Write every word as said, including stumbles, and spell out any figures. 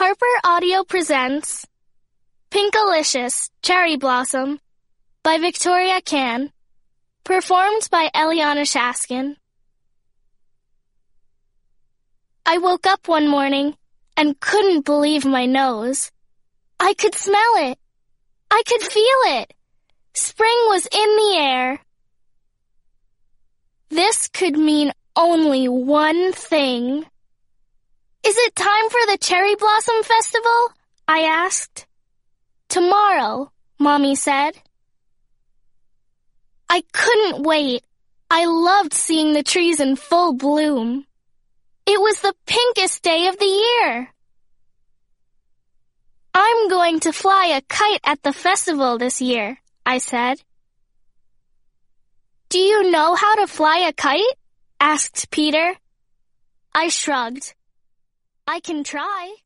Harper Audio presents Pinkalicious Cherry Blossom by Victoria Can, performed by Eliana Shaskin. I woke up one morning and couldn't believe my nose. I could smell it. I could feel it. Spring was in the air. This could mean only one thing. Is it time for the Cherry Blossom Festival? I asked. Tomorrow, Mommy said. I couldn't wait. I loved seeing the trees in full bloom. It was the pinkest day of the year. I'm going to fly a kite at the festival this year, I said. Do you know how to fly a kite? Asked Peter. I shrugged. I can try.